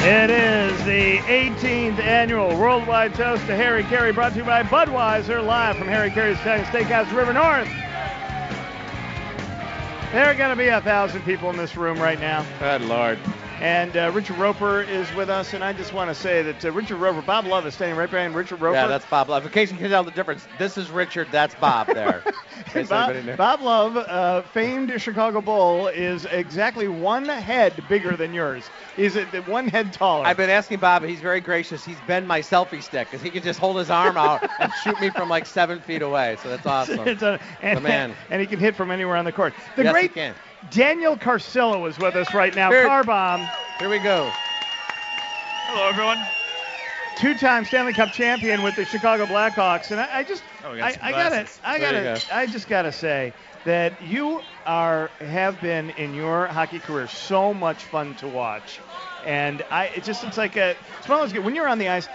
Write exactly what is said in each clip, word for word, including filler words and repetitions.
It is the eighteenth annual Worldwide Toast to Harry Caray, brought to you by Budweiser, live from Harry Caray's Italian Steakhouse, River North. There are going to be a thousand people in this room right now. Good Lord. And uh, Richard Roper is with us, and I just want to say that uh, Richard Roper, Bob Love is standing right behind Richard Roper. Yeah, that's Bob Love. In case you can tell the difference, this is Richard, that's Bob there. Bob, Bob Love, uh, famed Chicago Bull, is exactly one head bigger than yours. He's a, one head taller. I've been asking Bob, he's very gracious. He's been my selfie stick, because he can just hold his arm out and shoot me from like seven feet away, so that's awesome. It's a, and, the man. And he can hit from anywhere on the court. The yes, great he can. Daniel Carcillo is with us right now. Here. Car bomb. Here we go. Hello, everyone. Two-time Stanley Cup champion with the Chicago Blackhawks, and I, I just, oh, we I, got I gotta, I There you gotta, go. I just gotta say that you are have been in your hockey career so much fun to watch, and I, it just it's like a, it's one of those good. When you're on the ice,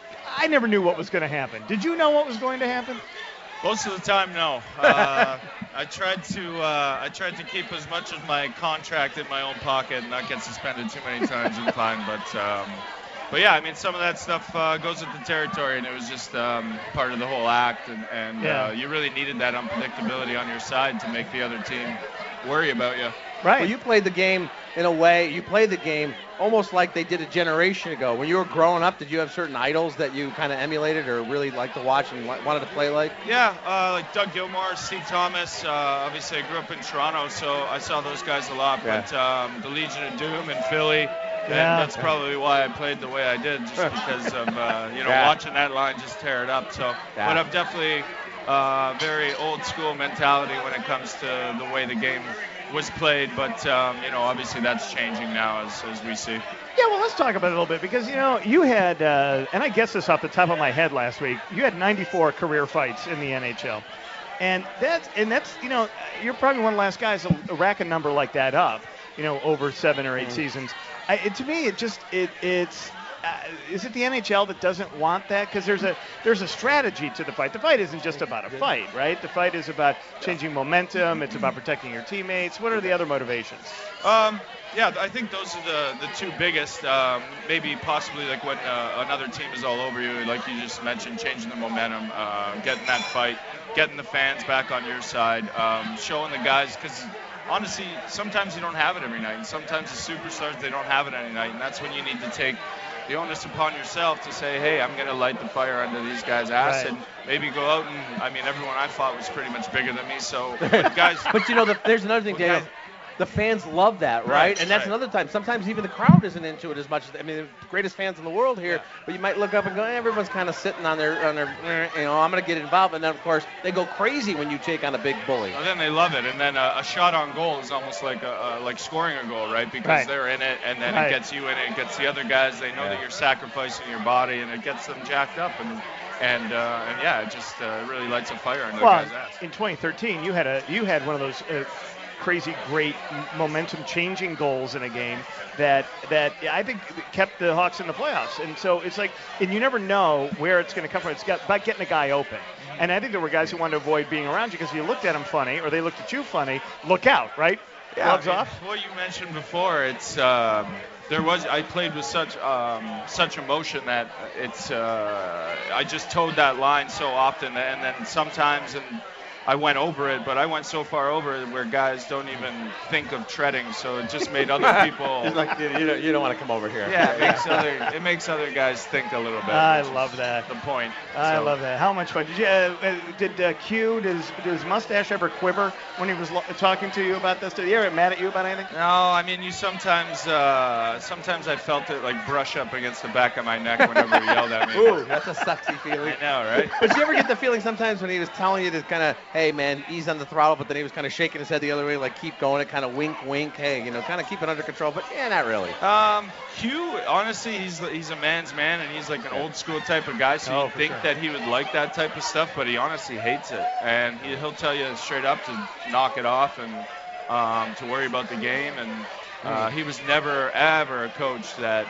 I never knew what was going to happen. Did you know what was going to happen? Most of the time, no. Uh, I tried to uh, I tried to keep as much of my contract in my own pocket and not get suspended too many times and fined. But um, but yeah, I mean, some of that stuff uh, goes with the territory, and it was just um, part of the whole act. And, and Yeah. uh, you really needed that unpredictability on your side to make the other team worry about you. Right. Well, you played the game in a way, you played the game almost like they did a generation ago. When you were growing up, did you have certain idols that you kind of emulated or really liked to watch and wa- wanted to play like? Yeah, uh, like Doug Gilmour, Steve Thomas. Uh, obviously, I grew up in Toronto, so I saw those guys a lot. Yeah. But um, the Legion of Doom in Philly, and Yeah. that's probably why I played the way I did, just because of uh, you know Yeah. watching that line just tear it up. So, Yeah. but I'm definitely uh, very old school mentality when it comes to the way the game was played. But um, you know, obviously that's changing now as as we see. Yeah, well, let's talk about it a little bit because, you know, you had, uh, and I guessed this off the top of my head last week, you had ninety-four career fights in the N H L. And that's, and that's, you know, you're probably one of the last guys to rack a number like that up, you know, over seven or eight Mm. seasons. I, it, to me, it just, it, it's, uh, is it the N H L that doesn't want that? Because there's a there's a strategy to the fight. The fight isn't just about a fight, right? The fight is about changing momentum. It's about protecting your teammates. What are the other motivations? Um, yeah, I think those are the, the two biggest. Um, maybe possibly like when uh, another team is all over you, like you just mentioned, changing the momentum, uh, getting that fight, getting the fans back on your side, um, showing the guys, because honestly, sometimes you don't have it every night, and sometimes the superstars, they don't have it any night, and that's when you need to take the onus upon yourself to say, hey, I'm going to light the fire under these guys' ass, Right. and maybe go out and, I mean, everyone I fought was pretty much bigger than me, so when guys... But you know, the, there's another thing, Well, Daniel. guys- The fans love that, right? Right, and that's right. another time. Sometimes even the crowd isn't into it as much. As, I mean, the greatest fans in the world here, Yeah. but you might look up and go, eh, everyone's kind of sitting on their, on their, eh, you know, I'm going to get involved. And then, of course, they go crazy when you take on a big bully. And then they love it, and then a, a shot on goal is almost like a, a, like scoring a goal, right? Because Right. they're in it, and then Right. it gets you in it, it gets the other guys. They know Yeah. that you're sacrificing your body, and it gets them jacked up, and and uh, and yeah, it just uh, really lights a fire under Well, the guy's ass. in twenty thirteen, you had a you had one of those uh, crazy, great momentum changing goals in a game that that I think kept the Hawks in the playoffs. And so it's like, and you never know where it's going to come from. It's got, about getting a guy open. And I think there were guys who wanted to avoid being around you because you looked at them funny or they looked at you funny. Look out, right? Gloves I mean, off. What you mentioned before, it's um, there was I played with such um, such emotion that it's uh, I just towed that line so often, and then sometimes and I went over it, but I went so far over it where guys don't even think of treading, so it just made other people. It's like, you, you don't, you don't want to come over here. Yeah, it makes other it makes other guys think a little bit. I which is love that. The point. I So- love that. How much fun did you? Uh, uh, did uh, Q? Does does Mustache ever quiver when he was lo- talking to you about this? Did he ever mad at you about anything? No, I mean you sometimes uh, sometimes I felt it like brush up against the back of my neck whenever he yelled at me. Ooh, that's a sexy feeling. I know, right? But did you ever get the feeling sometimes when he was telling you to kind of, hey, man, ease on the throttle, but then he was kind of shaking his head the other way, like keep going, it kind of wink, wink, hey, you know, kind of keep it under control, but yeah, not really. Um, Q, honestly, he's he's a man's man, and he's like an old school type of guy. So Oh, you for think sure. that he would like that type of stuff, but he honestly hates it, and he, he'll tell you straight up to knock it off and um, to worry about the game. And uh, he was never ever a coach that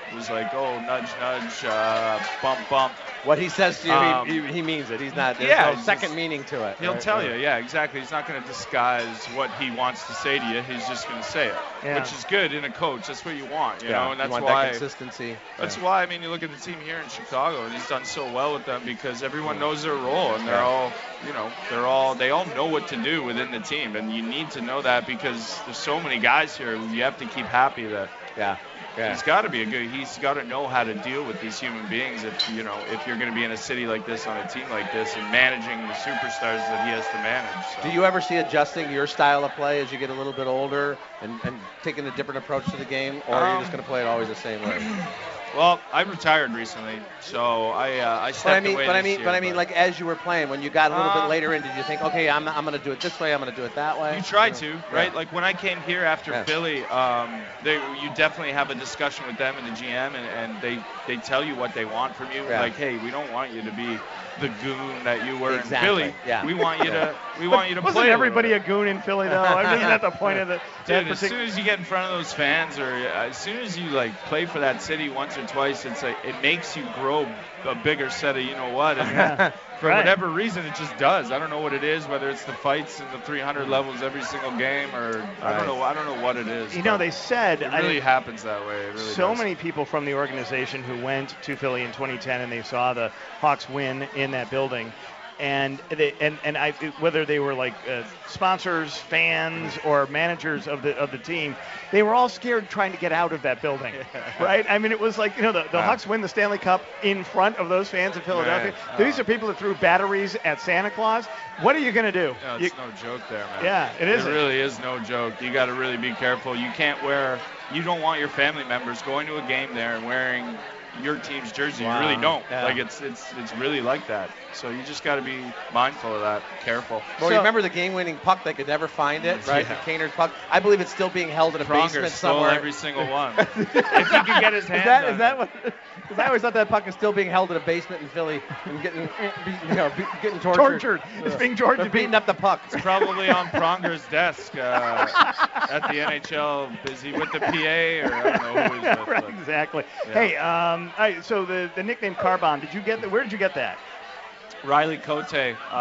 was like, oh, nudge, nudge, uh, bump, bump. What he says to you, Um, he, he, he means it. He's not. There's yeah, no he's second just- meaning to it. He'll right? tell Right. you, yeah, exactly. He's not going to disguise what he wants to say to you. He's just going to say it, Yeah. which is good in a coach. That's what you want, you Yeah, know, and that's you want why. that consistency. That's Yeah. why, I mean, you look at the team here in Chicago, and he's done so well with them because everyone knows their role, and they're Yeah. all, you know, they're all, they all know what to do within the team, and you need to know that because there's so many guys here who you have to keep happy that Yeah. Yeah. he's got to be a good, he's got to know how to deal with these human beings if, you know, if you're going to be in a city like this on a team like this and managing the superstars that he has to manage. So. Do you ever see adjusting your style of play as you get a little bit older and, and taking a different approach to the game, or are you Um, just going to play it always the same way? Well, I retired recently, so I uh, I stepped But I mean, away but I this mean, year, but I mean, like as you were playing, when you got a little Uh, bit later in, did you think, okay, I'm, I'm going to do it this way, I'm going to do it that way? You try to, right? Yeah. Like when I came here after Yeah. Philly, um, they, you definitely have a discussion with them and the G M, and, and they, they tell you what they want from you. Yeah. Like, hey, we don't want you to be the goon that you were Exactly, in Philly. yeah. We want you to we want you to Wasn't play. everybody a a goon in Philly though? I mean, isn't that the point of the that Dude, as partic- soon as you get in front of those fans, or as soon as you like play for that city once or twice, it's like it makes you grow a bigger set of you know what. And Yeah. for Right. whatever reason, it just does. I don't know what it is, whether it's the fights and the three hundred levels every single game, or I Right. don't know. I don't know what it is. You know, but they said it I really didn't- happens that way. It really so does. many people from the organization who went to Philly in twenty ten and they saw the Hawks win in that building, and they, and and I whether they were like uh, sponsors, fans, or managers of the of the team, they were all scared trying to get out of that building, right? I mean, it was like you know the, the Wow. Hawks win the Stanley Cup in front of those fans in Philadelphia. Right. These Oh. are people that threw batteries at Santa Claus. What are you gonna do? No, You- it's no joke there, man. Yeah, it isn't. It really is no joke. You got to really be careful. You can't wear. You don't want your family members going to a game there and wearing your team's jersey. Wow. You really don't. Yeah. Like it's it's it's really like that. So you just got to be mindful of that. Careful. Well, So- you remember the game-winning puck? They could never find it, right? Yeah. The Kaner's puck. I believe it's still being held in a Pronger basement stole somewhere. every single one. if he could get his Is hands that on is that it. what? Because I always thought that puck is still being held in a basement in Philly and getting, you know, be- getting tortured. tortured. It's being They're tortured. beating up the puck. It's probably on Pronger's desk uh, at the N H L. Is he with the P A or I don't know who he's with. right, but- exactly. Yeah. Hey, um, all right, so the, the nickname Carbomb, did you get that? Where did you get that? Riley Cote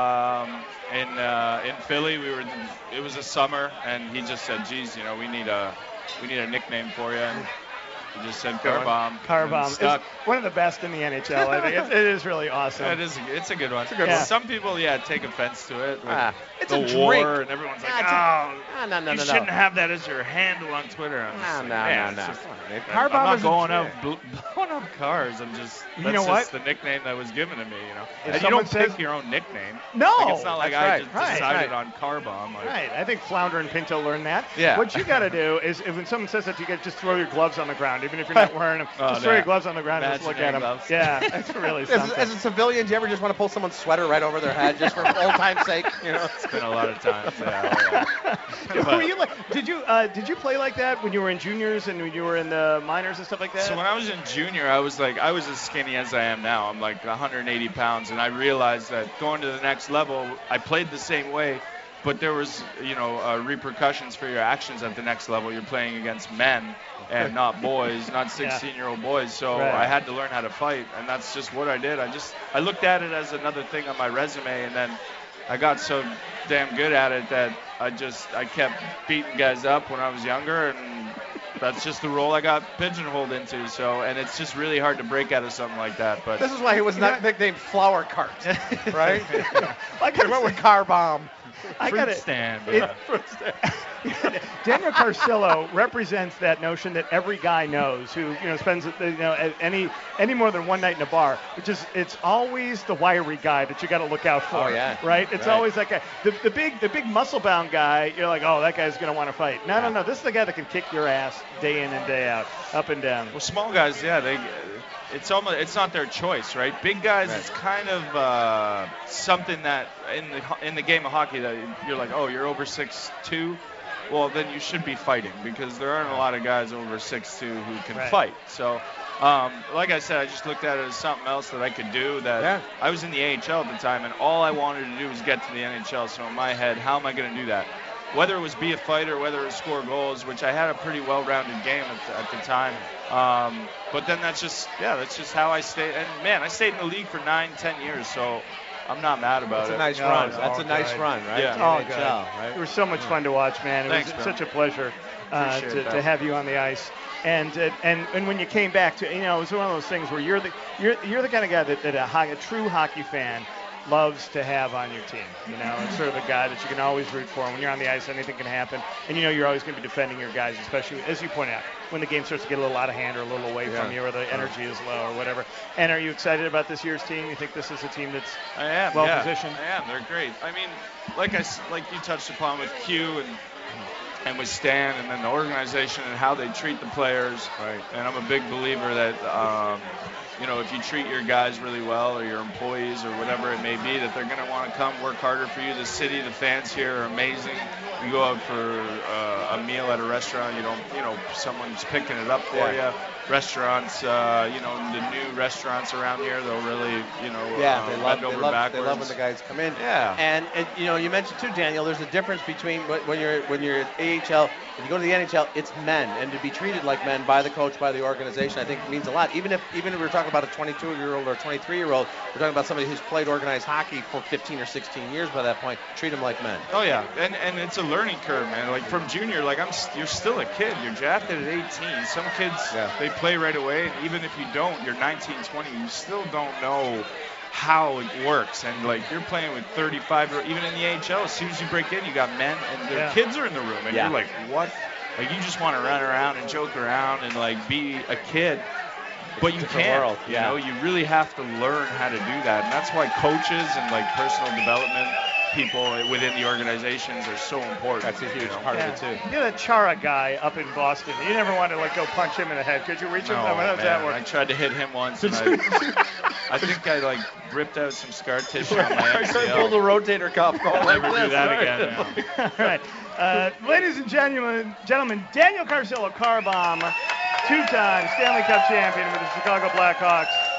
um, in uh, in Philly. We were it was a summer, and he just said, "Geez, you know, we need a we need a nickname for you." And he just said Good one. Carbomb. Carbomb and is stuck. one of the best in the N H L. I think it's, it is really awesome. Yeah, it is. A, it's a good one. a good one. Some people, yeah, take offense to it. with Ah, it's the a war, drink. and everyone's like, Ah, it's a- "Oh, Ah, no, no, you no, shouldn't no. have that as your handle on Twitter." I'm just No, like, no, "Man, no, it's no. just- Come on, man. I'm Carbomb not is a going drink. out bl- blowing up cars. I'm just You that's know what? just the nickname that was given to me. You know, If and you someone don't pick says- your own nickname. No, Like, it's not like that's I right, just right, decided right. on Carbomb. Like, Right. I think Flounder and Pinto learned that. Yeah. What you got to do is, if when someone says that, you got to just throw your gloves on the ground, even if you're not wearing them. Oh, just throw no. your gloves on the ground and just look at them. Imaginary gloves. Yeah, that's really As, something. as a civilian, do you ever just want to pull someone's sweater right over their head just for old time's sake? You know. It's been a lot of times. Yeah, yeah. Were you like, did you uh, did you play like that when you were in juniors and when you were in the minors and stuff like that? So when I was in junior, I was like, I was as skinny as I am now. I'm like one hundred eighty pounds, and I realized that going to the next level, I played the same way, but there was, you know, uh, repercussions for your actions at the next level. You're playing against men and not boys, not sixteen-year-old boys. So Right. I had to learn how to fight, and that's just what I did. I just I looked at it as another thing on my resume, and then I got so damn good at it that I just I kept beating guys up when I was younger, and that's just the role I got pigeonholed into. So, and it's just really hard to break out of something like that. But This is why he was not nicknamed Flower Cart, right? I He went with Car Bomb. I fruit got it. stand. It- yeah. Daniel Carcillo represents that notion that every guy knows who you know spends you know any any more than one night in a bar, which is it's always the wiry guy that you got to look out for. Oh, yeah. Right. It's Right. always that guy. The, the big the big muscle bound guy. You're like, oh, that guy's gonna want to fight. No, no, no. This is the guy that can kick your ass day in and day out, up and down. Well, small guys, yeah, they. It's almost it's not their choice, right? Big guys, Right. it's kind of uh, something that in the ho- in the game of hockey that you're like, oh, you're over six two, well then you should be fighting because there aren't a lot of guys over six two who can Right. fight. So, um, like I said, I just looked at it as something else that I could do. That Yeah. I was in the A H L at the time, and all I wanted to do was get to the N H L. So in my head, how am I going to do that? whether it was be a fighter, whether it was score goals, which I had a pretty well-rounded game at the, at the time. Um, but then that's just, yeah, that's just how I stayed. And man, I stayed in the league for nine, ten years, so I'm not mad about That's it. a nice No, run. it's That's all a nice good. run, right? Yeah. To the All N H L, good. right? It was so much fun to watch, man. It Thanks, was man. such a pleasure uh, Appreciate to, that. to have you on the ice. And, uh, and and when you came back to, you know, it was one of those things where you're the you're you're the kind of guy that, that a, ho- a true hockey fan loves to have on your team. You know, it's sort of a guy that you can always root for. When you're on the ice, anything can happen, and you know you're always going to be defending your guys, especially as you point out when the game starts to get a little out of hand or a little away Yeah. from you, or the energy is low or whatever. And are you excited about this year's team? You think this is a team that's I am. well yeah, positioned? I am. They're great. I mean, like I s- like you touched upon with Q and and with Stan, and then the organization and how they treat the players. Right. And I'm a big believer that um, you know, if you treat your guys really well, or your employees, or whatever it may be, that they're going to want to come work harder for you. The city, the fans here are amazing. You go out for uh, a meal at a restaurant, you don't, you know, someone's picking it up for Yeah. you. Restaurants, uh, you know, the new restaurants around here, they'll really, you know, Yeah, uh, they love, bend they over love, they backwards. love when the guys come in. Yeah. And, and you know, you mentioned too, Daniel. There's a difference between when when you're when you're at A H L, when you go to the N H L, it's men, and to be treated like men by the coach, by the organization, I think means a lot. Even if even if we're talking about a twenty-two-year-old or a twenty-three-year-old, we're talking about somebody who's played organized hockey for fifteen or sixteen years by that point. Treat them like men. Oh yeah, and and it's a learning curve, man. Like from junior, like I'm, st- you're still a kid. You're drafted at eighteen. Some kids, Yeah. they play right away, and even if you don't, you're nineteen, twenty. You still don't know how it works, and like you're playing with thirty-five, or even in the A H L. As soon as you break in, you got men, and their Yeah. kids are in the room, and Yeah. you're like, what? Like you just want to run around and joke around and like be a kid. But you Different can't, world, you yeah. know, you really have to learn how to do that. And that's why coaches and like personal development people within the organizations are so important. That's a huge you know? part Yeah. of it too. You're that Chara guy up in Boston. You never wanted to like go punch him in the head. Could you reach him? No, How does that man, work? I tried to hit him once, and I, I think I like ripped out some scar tissue on my M C Pull the L. rotator cuff. Going I'll like never do this, that right? again. Yeah. All right. Uh, ladies and gentlemen, gentlemen, Daniel Carcillo, Carbomb, two-time Stanley Cup champion with the Chicago Blackhawks.